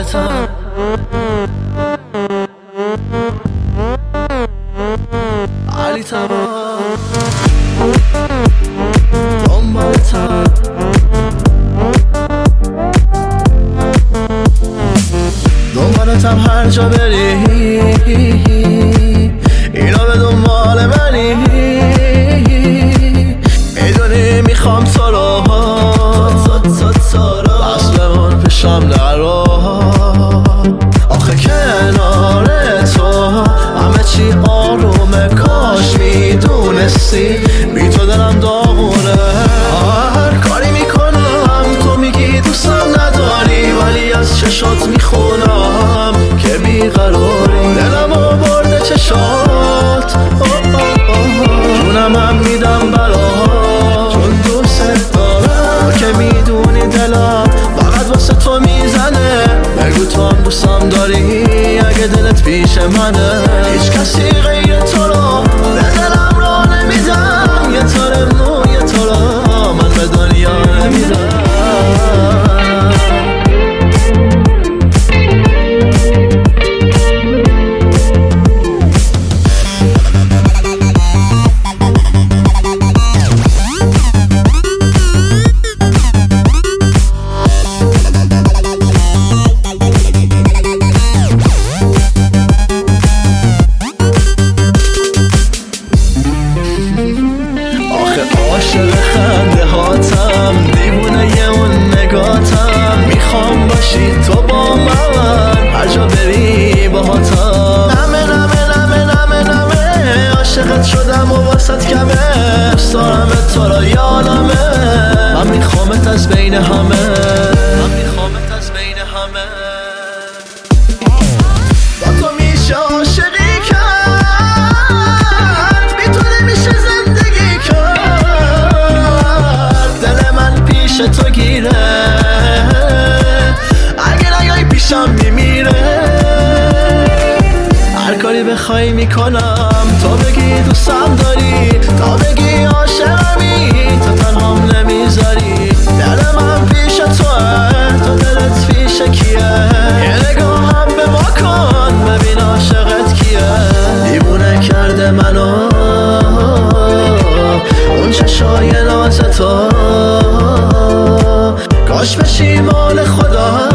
دنبالتم علی تمام دنبالتم دنبالتم هر جا بری اینا به دنبال منی میدونی میخوام تو رو بس بمون پیشم نرو آخه کنار تو همه چی آرومه کاش میدونستی بی تو دلم داغونه هر کاری میکنم تو میگی دوستم نداری ولی از چشات میخونم که بیقراری دلمو برده چشات جونم هم میدم برات چون دوست دارم که میدونی دلم فقط واسه تو میزنه بگو تو هم دوستم داری اگه دلت پیش منه هیچ کسی غیر تو رو به دلم را نمیدم یه تاره موی تو رو من به دنیا نمیدم عاشق خنده هاتم دیوونه اون نگاتم میخوام باشی تو با من هر جا بری با هاتم نمه عاشقت شدم و واسط کمه دوست دارم تو را یادمه من میخوامت از بین همه با تو میشه عاشقی کرد بی تو نمیشه زندگی کرد دل من پیش تو گیره اگه نیای پیشم میمیره هر کاری بخوای میکنم تا بگی دوستم داری تا بگی عاشقمی تو تنهام نمیذاری دل من پیش توه تو دلت پیش کیه یه نگاه هم به ما کن ببین عاشقت کیه دیوونه کرده منو اون چشای ناز تو کاش بشی مال خدا